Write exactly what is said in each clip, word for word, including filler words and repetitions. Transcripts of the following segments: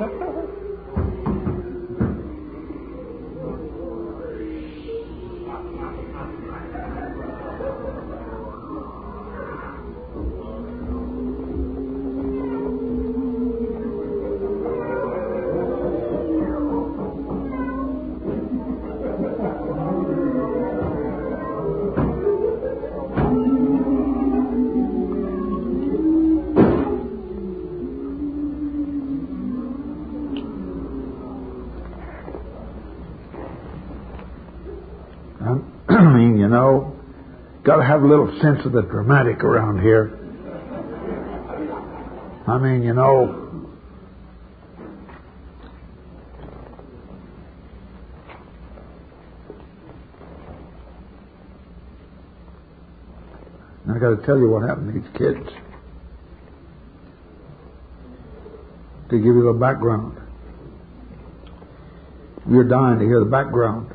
I mean, you know, got to have a little sense of the dramatic around here. I mean, you know, I got to tell you what happened to these kids. To give you the background. You're dying to hear the background.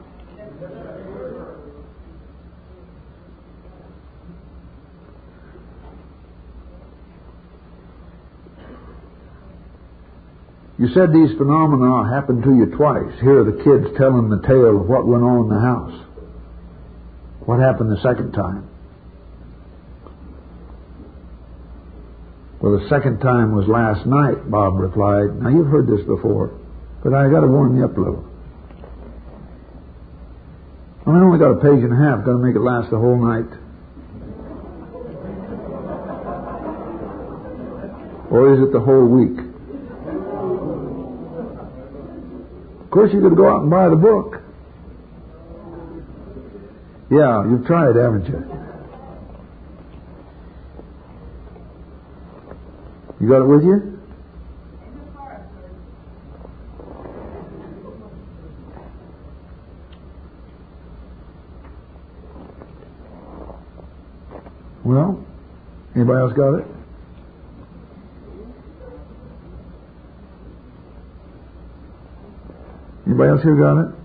You said these phenomena happened to you twice. Here are the kids telling the tale of what went on in the house. What happened the second time? Well, the second time was last night, Bob replied. Now, you've heard this before, but I got to warm you up a little. I mean, I only got a page and a half. Got to make it last the whole night. Or is it the whole week? Of course, you could go out and buy the book. Yeah, you've tried, haven't you? You got it with you? Well, anybody else got it? Anybody else here got it?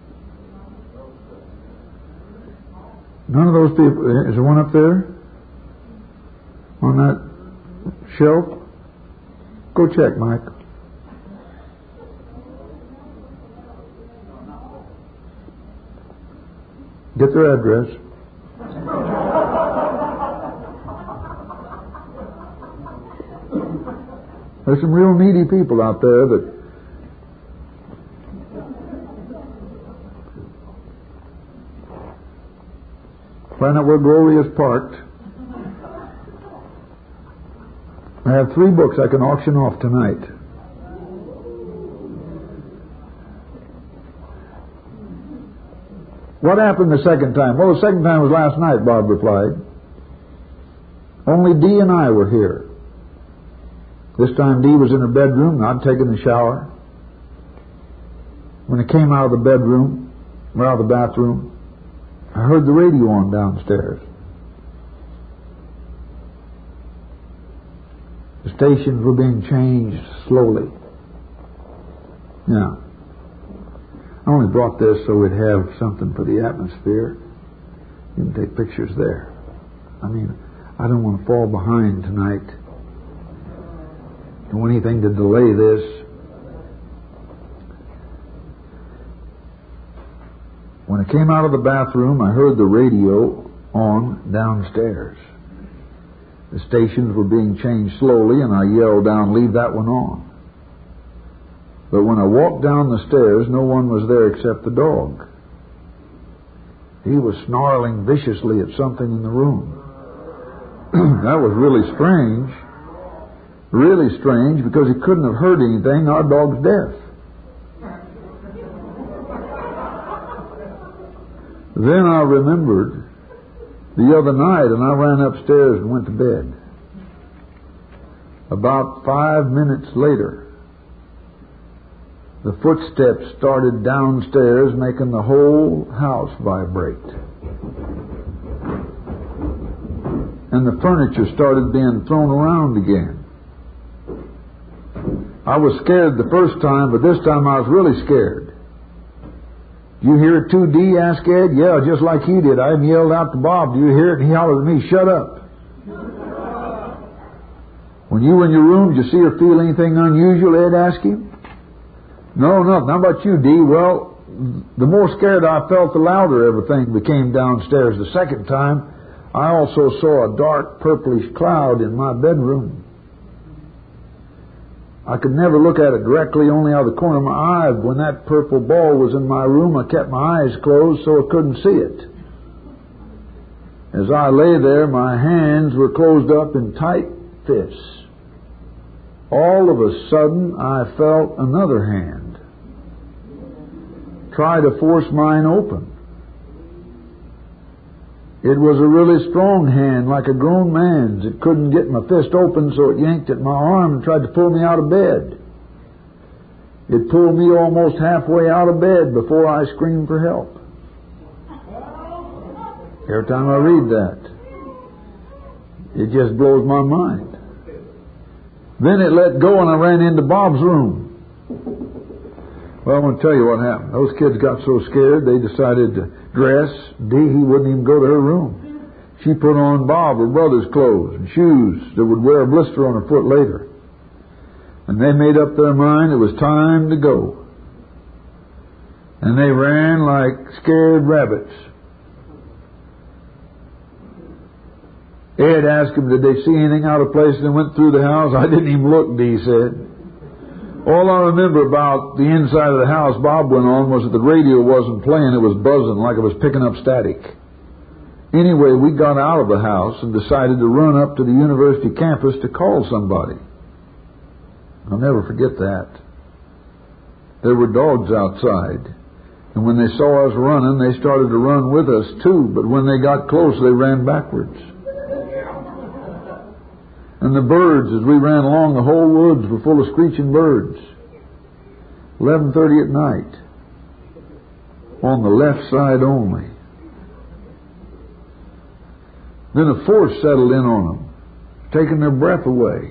None of those people. Is there one up there? On that shelf? Go check, Mike. Get their address. There's some real needy people out there that find out where Gloria is parked. I have three books I can auction off tonight. What happened the second time? Well, the second time was last night, Bob replied. Only Dee and I were here. This time Dee was in her bedroom, I'd taken the shower. When I came out of the bedroom, or out of the bathroom, I heard the radio on downstairs. The stations were being changed slowly. Yeah. I only brought this so we'd have something for the atmosphere. You can take pictures there. I mean, I don't want to fall behind tonight. Do anything to delay this. When I came out of the bathroom, I heard the radio on downstairs. The stations were being changed slowly, and I yelled down, "Leave that one on." But when I walked down the stairs, no one was there except the dog. He was snarling viciously at something in the room. That was really strange. Really strange, because he couldn't have heard anything. Our dog's deaf. Then I remembered the other night, and I ran upstairs and went to bed. About five minutes later, the footsteps started downstairs, making the whole house vibrate. And the furniture started being thrown around again. I was scared the first time, but this time I was really scared. "Do you hear it too, Dee?" asked Ed. "Yeah, just like he did. I even yelled out to Bob, 'Do you hear it?' And he hollered at me, 'Shut up.'" "When you were in your room, did you see or feel anything unusual?" Ed asked him. No, nothing. How about you, Dee? Well, the more scared I felt, the louder everything became downstairs. The second time, I also saw a dark purplish cloud in my bedroom. I could never look at it directly, only out of the corner of my eye. When that purple ball was in my room, I kept my eyes closed so I couldn't see it. As I lay there, my hands were closed up in tight fists. All of a sudden, I felt another hand try to force mine open. It was a really strong hand, like a grown man's. It couldn't get my fist open, so it yanked at my arm and tried to pull me out of bed. It pulled me almost halfway out of bed before I screamed for help. Every time I read that, it just blows my mind. Then it let go and I ran into Bob's room. Well, I want to tell you what happened. Those kids got so scared they decided to dress. Dee, he wouldn't even go to her room. She put on Bob, her brother's clothes and shoes that would wear a blister on her foot later. And they made up their mind it was time to go. And they ran like scared rabbits. Ed asked them, did they see anything out of place? And they went through the house. I didn't even look, Dee said. All I remember about the inside of the house Bob went on was that the radio wasn't playing. It was buzzing like it was picking up static. Anyway, we got out of the house and decided to run up to the university campus to call somebody. I'll never forget that. There were dogs outside. And when they saw us running, they started to run with us too. But when they got close, they ran backwards. And the birds, as we ran along, the whole woods were full of screeching birds. eleven thirty at night. On the left side only. Then a force settled in on them, taking their breath away.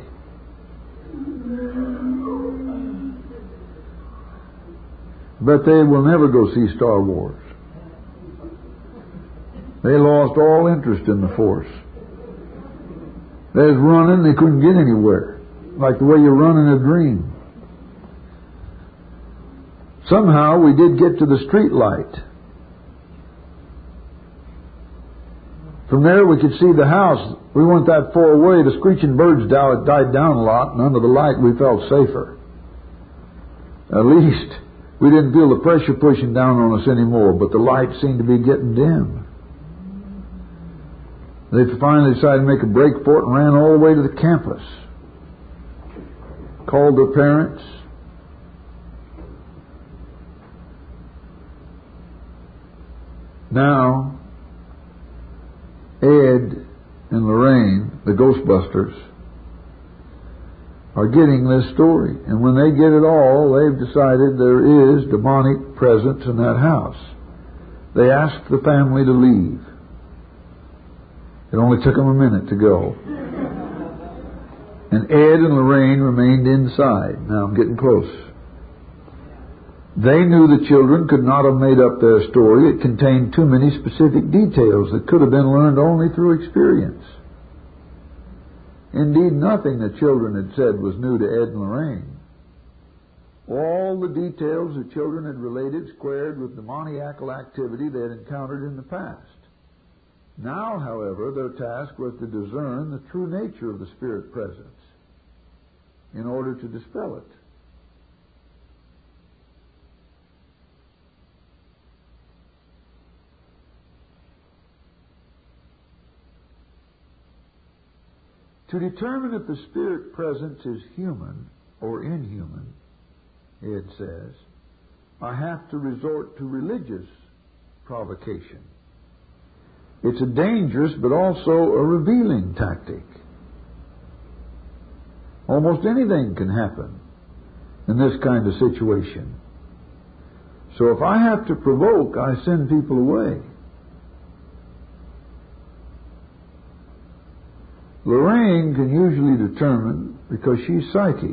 But they will never go see Star Wars. They lost all interest in the force. They was running, they couldn't get anywhere. Like the way you run in a dream. Somehow we did get to the street light. From there we could see the house. We weren't that far away. The screeching birds died down a lot, and under the light we felt safer. At least we didn't feel the pressure pushing down on us anymore, but the light seemed to be getting dim. They finally decided to make a break for it and ran all the way to the campus. Called their parents. Now, Ed and Lorraine, the Ghostbusters, are getting this story. And when they get it all, they've decided there is demonic presence in that house. They asked the family to leave. It only took them a minute to go. And Ed and Lorraine remained inside. Now I'm getting close. They knew the children could not have made up their story. It contained too many specific details that could have been learned only through experience. Indeed, nothing the children had said was new to Ed and Lorraine. All the details the children had related squared with demoniacal activity they had encountered in the past. Now, however, their task was to discern the true nature of the spirit presence in order to dispel it. To determine if the spirit presence is human or inhuman, Ed says, I have to resort to religious provocation. It's a dangerous but also a revealing tactic. Almost anything can happen in this kind of situation. So if I have to provoke, I send people away. Lorraine can usually determine because she's psychic.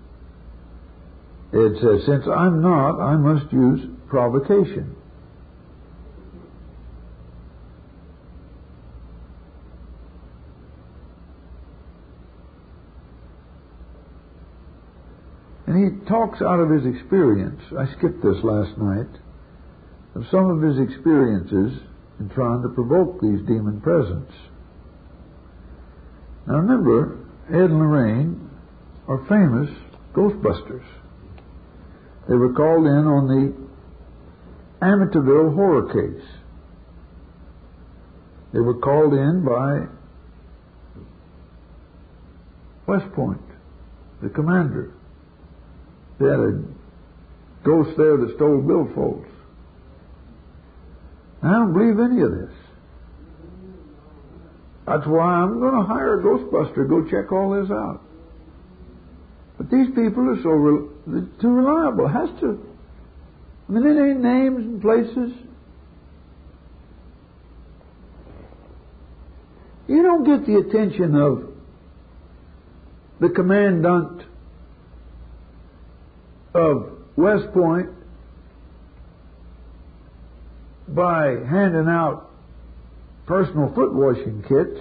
Ed says, since I'm not, I must use provocation. And he he talks out of his experience. I skipped this last night. Of some of his experiences in trying to provoke these demon presence. Now remember, Ed and Lorraine are famous Ghostbusters. They were called in on the Amityville horror case. They were called in by West Point, the commander. They had a ghost there that stole billfolds. I don't believe any of this. That's why I'm going to hire a Ghostbuster to go check all this out. But these people are so re- they're too reliable. It has to. I mean, there ain't names and places. You don't get the attention of the commandant of West Point by handing out personal foot washing kits.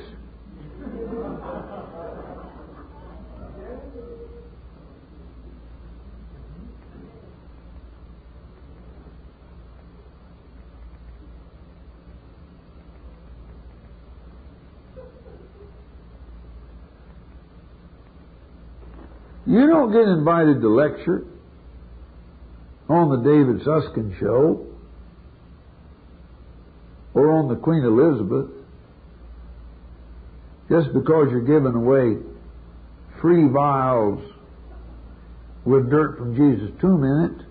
You don't get invited to lecture on the David Susskind show or on the Queen Elizabeth just because you're giving away free vials with dirt from Jesus' tomb in it.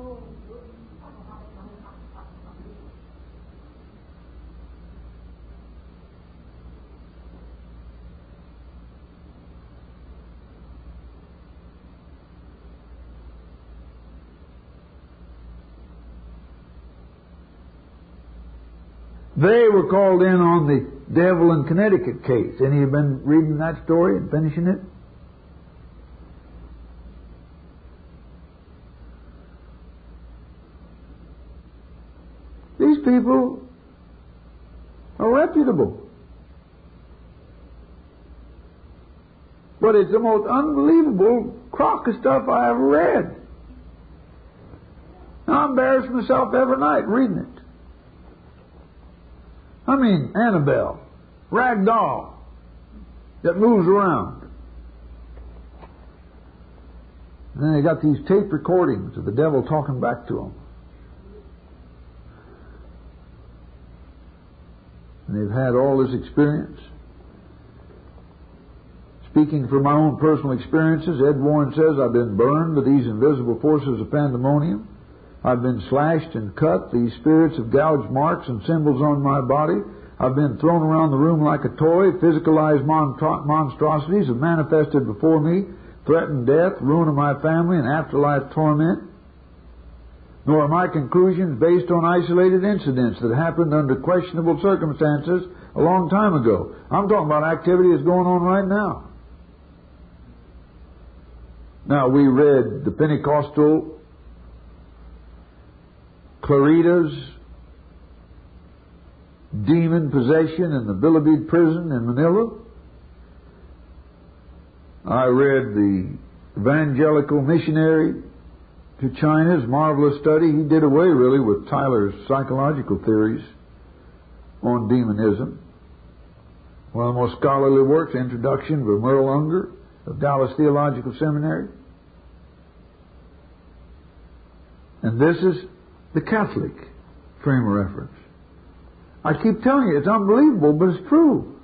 They were called in on the Devil in Connecticut case. Any of you been reading that story and finishing it? These people are reputable. But it's the most unbelievable crock of stuff I ever read. I embarrass myself every night reading it. I mean, Annabelle, rag doll that moves around. And then they got these tape recordings of the devil talking back to them. And they've had all this experience. Speaking from my own personal experiences, Ed Warren says, I've been burned with these invisible forces of pandemonium. I've been slashed and cut. These spirits have gouged marks and symbols on my body. I've been thrown around the room like a toy. Physicalized monstrosities have manifested before me, threatened death, ruin of my family, and afterlife torment. Nor are my conclusions based on isolated incidents that happened under questionable circumstances a long time ago. I'm talking about activity that's going on right now. Now, we read the Pentecostal Clarita's demon possession in the Bilibid prison in Manila. I read the evangelical missionary to China's marvelous study. He did away really with Tyler's psychological theories on demonism. One of the most scholarly works, Introduction by Merle Unger of Dallas Theological Seminary. And this is the Catholic frame of reference. I keep telling you, it's unbelievable, but it's true.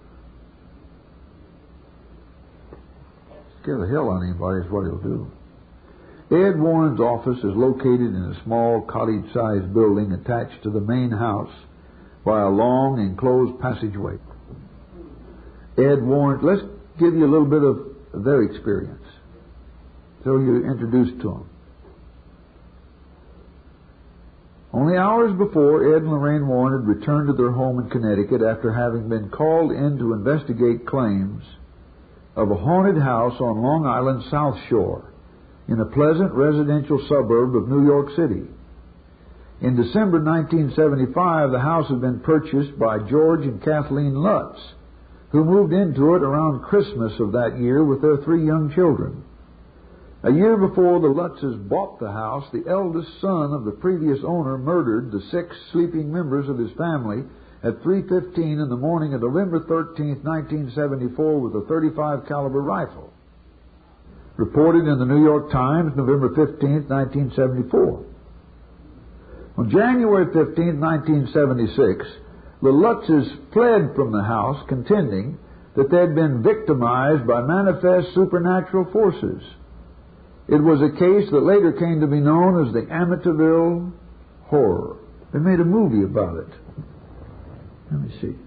Scare the hell out of anybody is what he'll do. Ed Warren's office is located in a small cottage-sized building attached to the main house by a long enclosed passageway. Ed Warren, let's give you a little bit of their experience so you're introduced to them. Only hours before, Ed and Lorraine Warren had returned to their home in Connecticut after having been called in to investigate claims of a haunted house on Long Island's South Shore in a pleasant residential suburb of New York City. In December nineteen seventy-five, the house had been purchased by George and Kathleen Lutz, who moved into it around Christmas of that year with their three young children. A year before the Lutzes bought the house, the eldest son of the previous owner murdered the six sleeping members of his family at three fifteen in the morning of November thirteenth, nineteen seventy-four, with a thirty-five caliber rifle. Reported in the New York Times, November fifteenth, nineteen seventy-four. On January fifteenth, nineteen seventy-six, the Lutzes fled from the house, contending that they had been victimized by manifest supernatural forces. It was a case that later came to be known as the Amityville Horror. They made a movie about it. Let me see.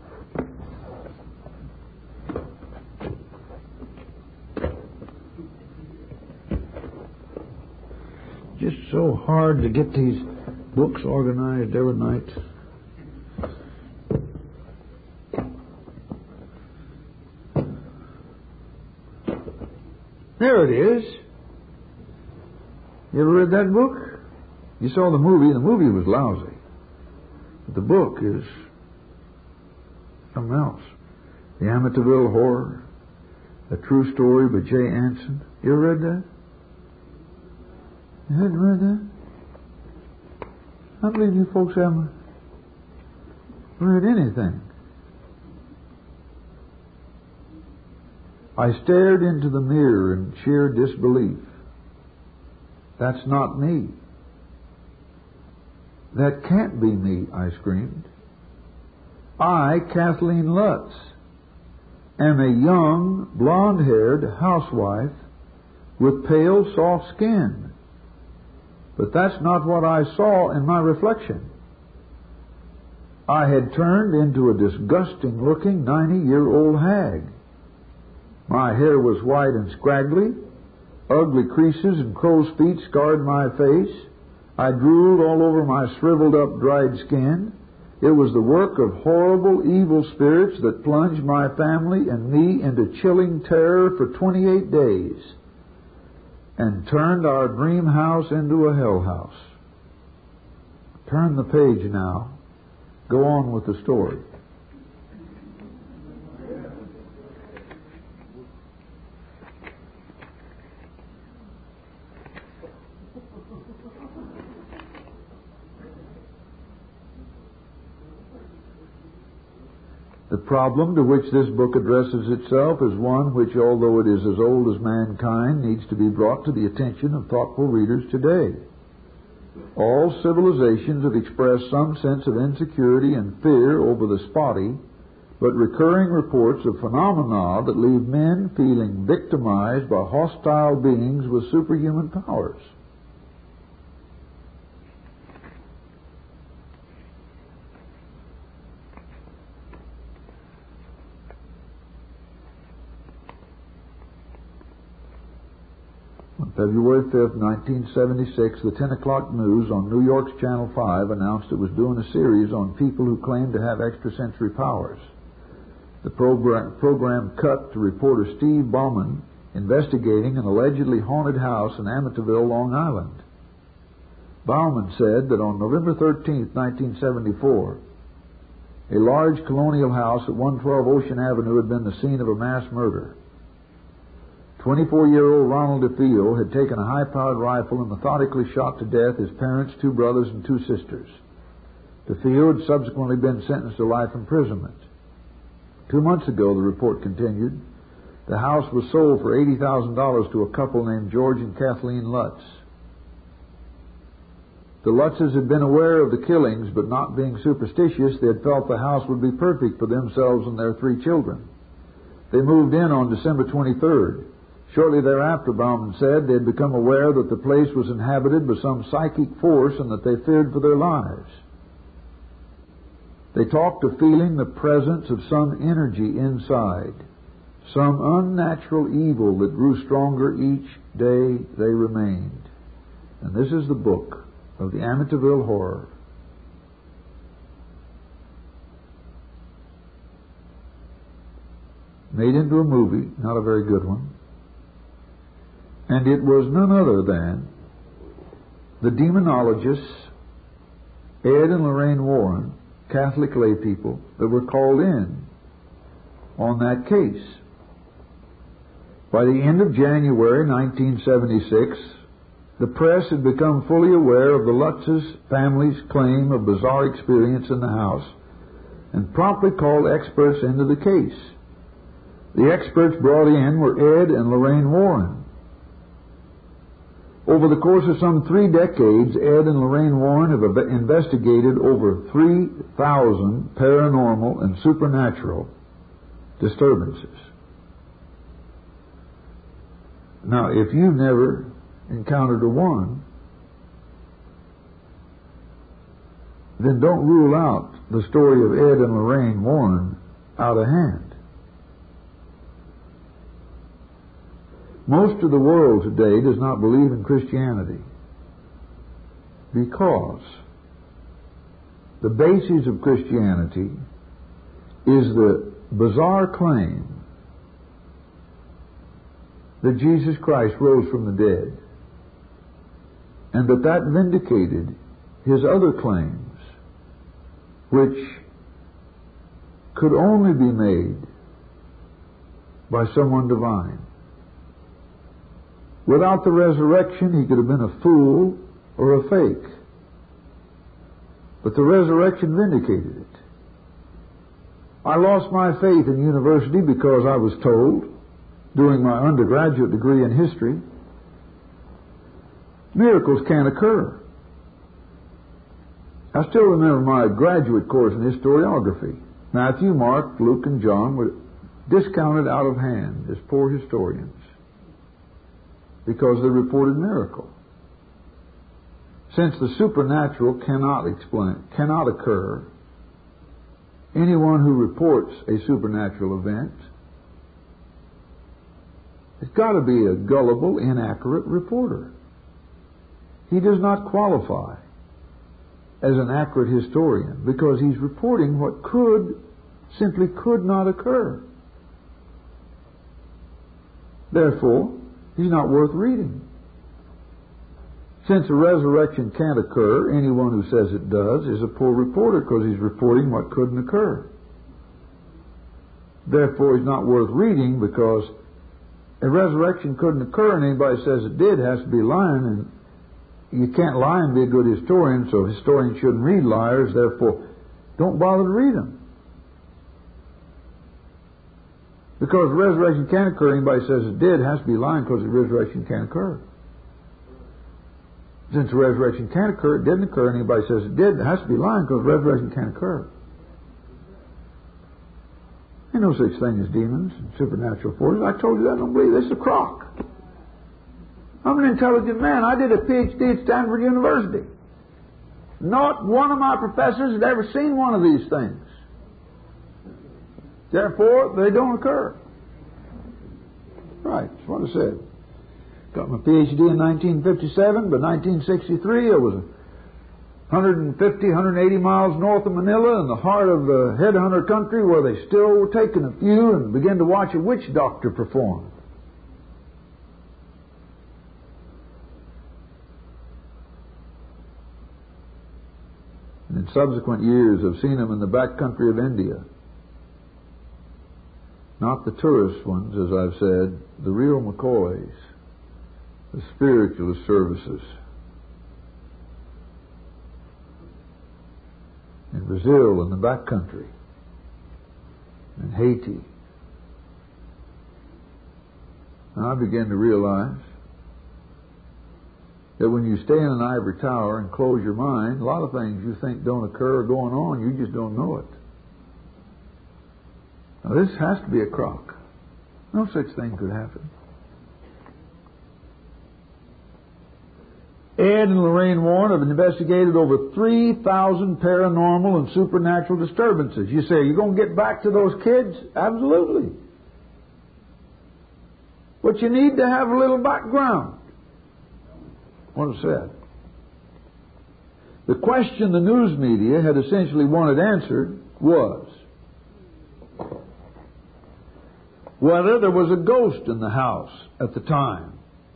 Just so hard to get these books organized every night. There it is. You ever read that book? You saw the movie. The movie was lousy. But the book is something else. The Amityville Horror. A True Story by Jay Anson. You ever read that? You hadn't read that? I believe you folks haven't read anything. I stared into the mirror in sheer disbelief. That's not me. That can't be me, I screamed. I, Kathleen Lutz, am a young, blonde-haired housewife with pale, soft skin. But that's not what I saw in my reflection. I had turned into a disgusting-looking ninety-year-old hag. My hair was white and scraggly. Ugly creases and crow's feet scarred my face. I drooled all over my shriveled-up, dried skin. It was the work of horrible, evil spirits that plunged my family and me into chilling terror for twenty-eight days and turned our dream house into a hell house. Turn the page now. Go on with the story. The problem to which this book addresses itself is one which, although it is as old as mankind, needs to be brought to the attention of thoughtful readers today. All civilizations have expressed some sense of insecurity and fear over the spotty, but recurring reports of phenomena that leave men feeling victimized by hostile beings with superhuman powers. On February fifth, nineteen seventy-six, the ten o'clock news on New York's Channel five announced it was doing a series on people who claimed to have extrasensory powers. The program, program cut to reporter Steve Bauman investigating an allegedly haunted house in Amityville, Long Island. Bauman said that on November thirteenth, nineteen seventy-four, a large colonial house at one twelve Ocean Avenue had been the scene of a mass murder. twenty-four-year-old Ronald DeFeo had taken a high-powered rifle and methodically shot to death his parents, two brothers, and two sisters. DeFeo had subsequently been sentenced to life imprisonment. Two months ago, the report continued, the house was sold for eighty thousand dollars to a couple named George and Kathleen Lutz. The Lutzes had been aware of the killings, but not being superstitious, they had felt the house would be perfect for themselves and their three children. They moved in on December twenty-third. Shortly thereafter, Bauman said, they had become aware that the place was inhabited by some psychic force and that they feared for their lives. They talked of feeling the presence of some energy inside, some unnatural evil that grew stronger each day they remained. And this is the book of the Amityville Horror. Made into a movie, not a very good one. And it was none other than the demonologists, Ed and Lorraine Warren, Catholic lay people, that were called in on that case. By the end of January nineteen seventy-six, the press had become fully aware of the Lutz's family's claim of bizarre experience in the house and promptly called experts into the case. The experts brought in were Ed and Lorraine Warren. Over the course of some three decades, Ed and Lorraine Warren have investigated over three thousand paranormal and supernatural disturbances. Now, if you've never encountered a one, then don't rule out the story of Ed and Lorraine Warren out of hand. Most of the world today does not believe in Christianity because the basis of Christianity is the bizarre claim that Jesus Christ rose from the dead, and that that vindicated his other claims, which could only be made by someone divine. Without the resurrection, he could have been a fool or a fake. But the resurrection vindicated it. I lost my faith in university because I was told, during my undergraduate degree in history, miracles can't occur. I still remember my graduate course in historiography. Matthew, Mark, Luke, and John were discounted out of hand as poor historians because they reported miracle. Since the supernatural cannot explain, cannot occur, anyone who reports a supernatural event has got to be a gullible, inaccurate reporter. He does not qualify as an accurate historian because he's reporting what could, simply could not occur. Therefore, he's not worth reading. Since the resurrection can't occur, anyone who says it does is a poor reporter because he's reporting what couldn't occur. Therefore, he's not worth reading because a resurrection couldn't occur and anybody says it did has to be lying, and you can't lie and be a good historian, so historians shouldn't read liars, therefore don't bother to read them. Because the resurrection can't occur, anybody says it did has to be lying because the resurrection can't occur. Since the resurrection can't occur, it didn't occur, and anybody says it did, it has to be lying because the resurrection can't occur. Ain't no such thing as demons and supernatural forces. I told you that, I don't believe this is a crock. I'm an intelligent man. I did a P H D at Stanford University. Not one of my professors had ever seen one of these things. Therefore, they don't occur. Right, that's what I said. Got my P H D in nineteen fifty-seven. By nineteen sixty-three, I was one hundred fifty, one hundred eighty miles north of Manila in the heart of the headhunter country where they still were taking a few and began to watch a witch doctor perform. And in subsequent years, I've seen them in the back country of India. Not the tourist ones, as I've said, the real McCoys, the spiritualist services. In Brazil, in the back country, in Haiti. And I began to realize that when you stay in an ivory tower and close your mind, a lot of things you think don't occur or going on, you just don't know it. Now this has to be a crock. No such thing could happen. Ed and Lorraine Warren have investigated over three thousand paranormal and supernatural disturbances. You say, are you going to get back to those kids? Absolutely. But you need to have a little background. What I said. The question the news media had essentially wanted answered was whether there was a ghost in the house at the time.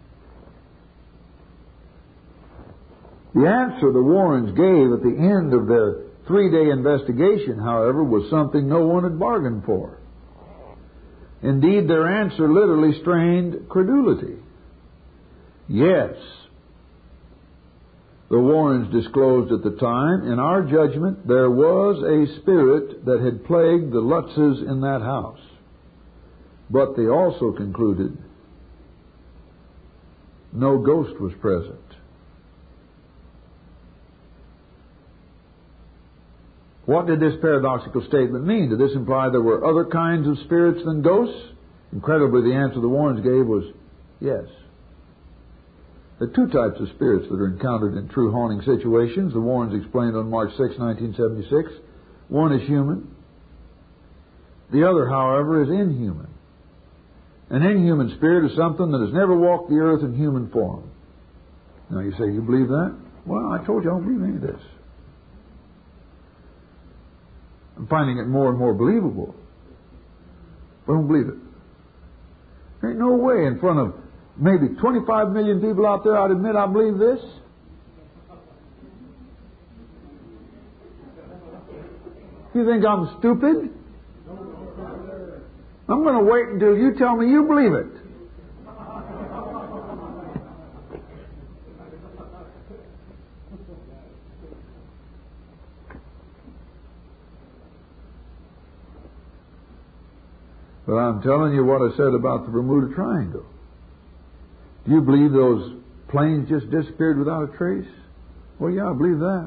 The answer the Warrens gave at the end of their three-day investigation, however, was something no one had bargained for. Indeed, their answer literally strained credulity. Yes, the Warrens disclosed at the time, in our judgment, there was a spirit that had plagued the Lutzes in that house. But they also concluded no ghost was present. What did this paradoxical statement mean? Did this imply there were other kinds of spirits than ghosts? Incredibly, the answer the Warrens gave was yes. There are two types of spirits that are encountered in true haunting situations. The Warrens explained on March sixth, nineteen seventy-six. One is human. The other, however, is inhuman. An inhuman spirit is something that has never walked the earth in human form. Now you say, you believe that? Well, I told you I don't believe any of this. I'm finding it more and more believable. I don't believe it. There ain't no way in front of maybe twenty-five million people out there I'd admit I believe this. You think I'm stupid? I'm going to wait until you tell me you believe it. But I'm telling you what I said about the Bermuda Triangle. Do you believe those planes just disappeared without a trace? Well, yeah, I believe that.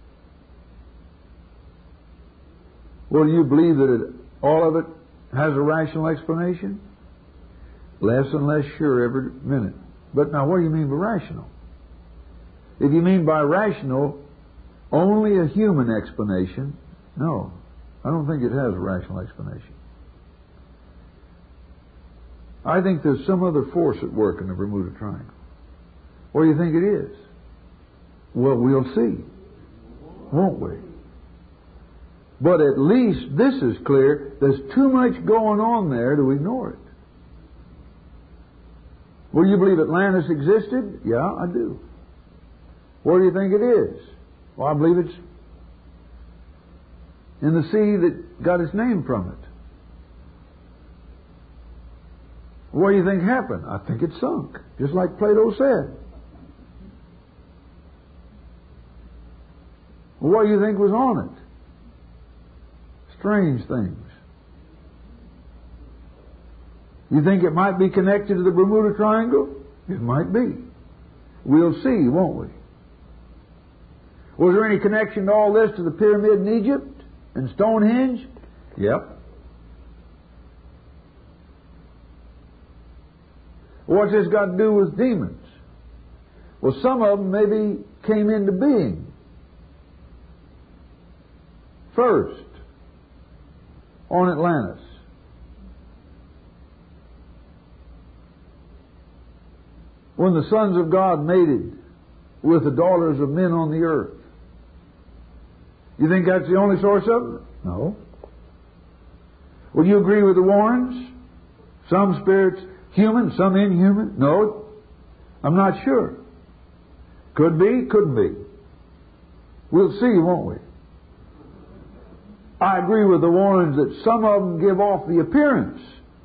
Well, do you believe that it, all of it has a rational explanation? Less and less sure every minute. But now what do you mean by rational? If you mean by rational only a human explanation, no, I don't think it has a rational explanation. I think there's some other force at work in the Bermuda Triangle. What do you think it is? Well, we'll see, won't we? But at least this is clear. There's too much going on there to ignore it. Well, you believe Atlantis existed? Yeah, I do. Where do you think it is? Well, I believe it's in the sea that got its name from it. What do you think happened? I think it sunk, just like Plato said. Well, what do you think was on it? Strange things. You think it might be connected to the Bermuda Triangle? It might be. We'll see, won't we? Was there any connection to all this to the pyramid in Egypt and Stonehenge? Yep. What's this got to do with demons? Well, some of them maybe came into being first on Atlantis. When the sons of God mated with the daughters of men on the earth. You think that's the only source of it? No. Would you agree with the Warrens? Some spirits human, some inhuman? No. I'm not sure. Could be, couldn't be. We'll see, won't we? I agree with the Warrens that some of them give off the appearance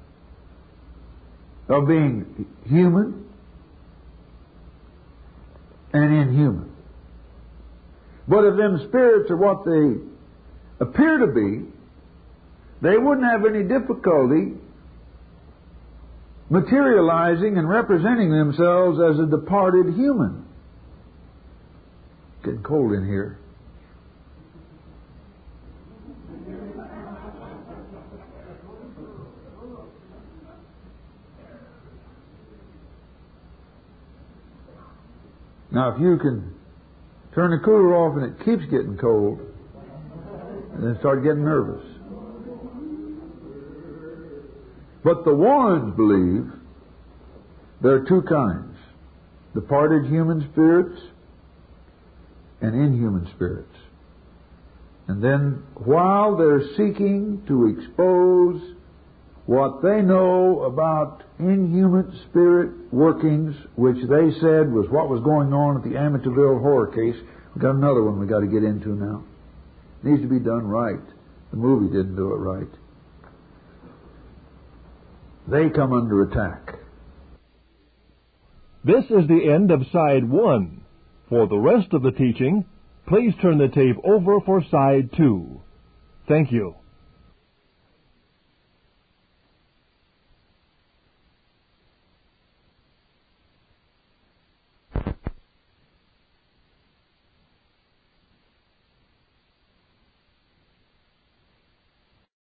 of being human and inhuman. But if them spirits are what they appear to be, they wouldn't have any difficulty materializing and representing themselves as a departed human. It's getting cold in here. Now, if you can turn the cooler off and it keeps getting cold, and then start getting nervous. But the Warrens believe there are two kinds: departed human spirits and inhuman spirits. And then, while they're seeking to expose what they know about inhuman spirit workings, which they said was what was going on at the Amityville horror case. We've got another one we've got to get into now. It needs to be done right. The movie didn't do it right. they come under attack. This is the end of Side one. For the rest of the teaching, please turn the tape over for Side two. Thank you.